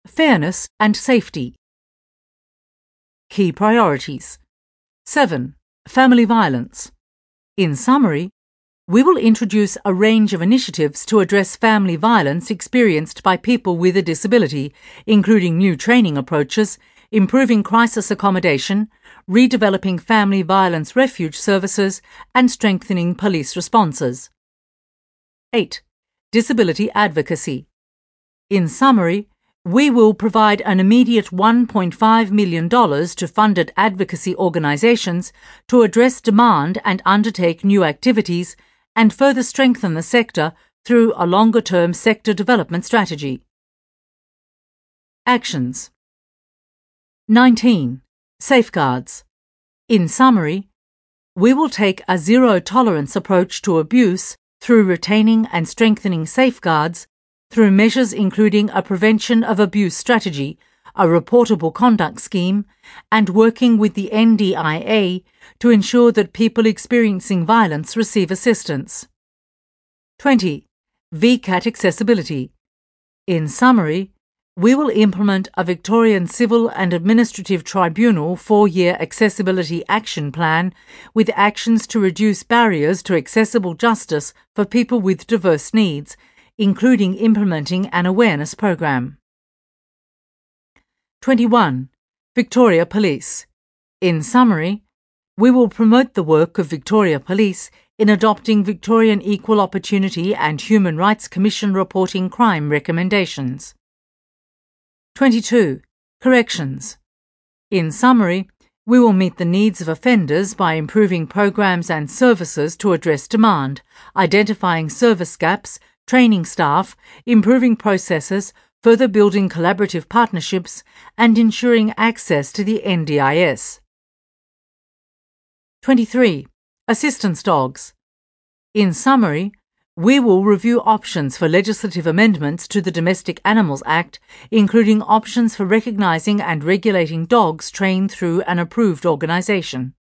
Fairness and safety. Key priorities. 7. Family violence. In summary, we will introduce a range of initiatives to address family violence experienced by people with a disability, including new training approaches, improving crisis accommodation, redeveloping family violence refuge services, and strengthening police responses. 8. Disability advocacy. In summary, we will provide an immediate $1.5 million to funded advocacy organisations to address demand and undertake new activities and further strengthen the sector through a longer-term sector development strategy. Actions. 19. Safeguards. In summary, we will take a zero-tolerance approach to abuse through retaining and strengthening safeguards through measures including a prevention of abuse strategy, a reportable conduct scheme, and working with the NDIA to ensure that people experiencing violence receive assistance. 20. VCAT accessibility. In summary, we will implement a Victorian Civil and Administrative Tribunal 4-year accessibility action plan with actions to reduce barriers to accessible justice for people with diverse needs, including implementing an awareness program. 21. Victoria Police. In summary, we will promote the work of Victoria Police in adopting Victorian Equal Opportunity and Human Rights Commission reporting crime recommendations. 22. Corrections. In summary, we will meet the needs of offenders by improving programs and services to address demand, identifying service gaps, training staff, improving processes, further building collaborative partnerships, and ensuring access to the NDIS. 23. Assistance dogs. In summary, we will review options for legislative amendments to the Domestic Animals Act, including options for recognising and regulating dogs trained through an approved organisation.